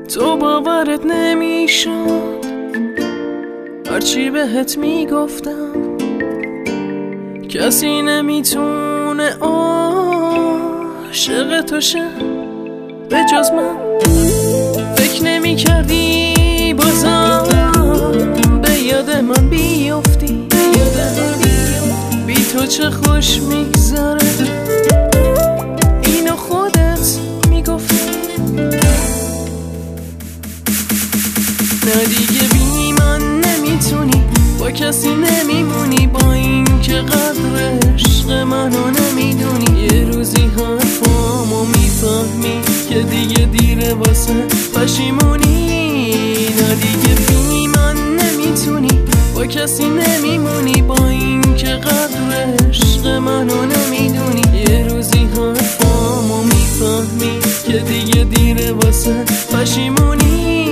تو باورت نمیشد هرچی بهت میگفتم، کسی نمیتونه عاشق تو شه به جز من. فکر نمیکردی بازم به یاد من بیفتی، بی تو چه خوش میگذره اینو خودت میگفتی. نه دیگه بی من نمیتونی، با کسی نمیمونی، با این که قدر عشق منو نمیدونی. یه روزی حرفامو میفهمی که دیگه دیره واسه پشیمونی. نه دیگه بی من نمیتونی، با کسی نمیمونی، با این که قدر عشق منو نمیدونی. یه روزی حرفامو میفهمی که دیگه دیره واسه پشیمونی.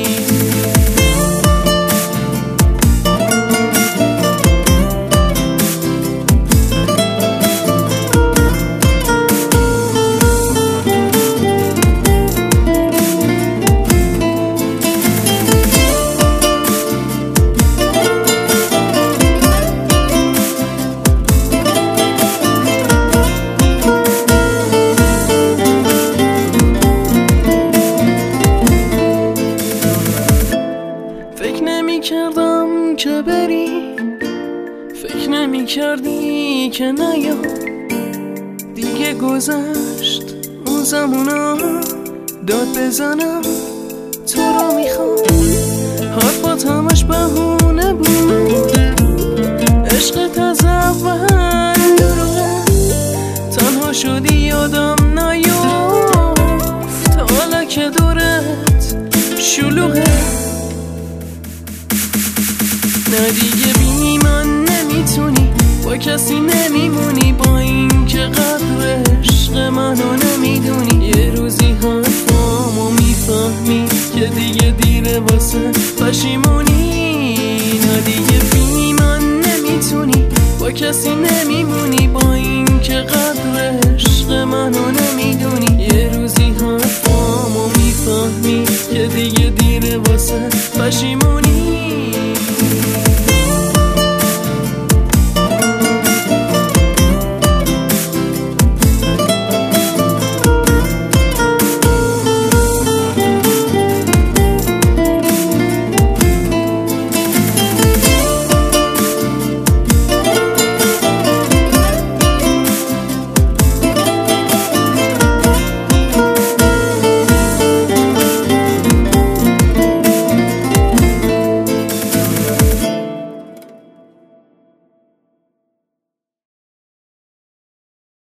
فکر نمی کردم که بری، فکر نمی کردی که نیا دیگه. گذشت اون زمونا، داد بزنم تو رو میخوام. حرفات همش بهونه بود، عشقت از اول دروغه. تنها شدی یادم نیفت، حالا که دورت شلوغه. نه دیگه بی من نمیتونی، با کسی نمیمونی، با این که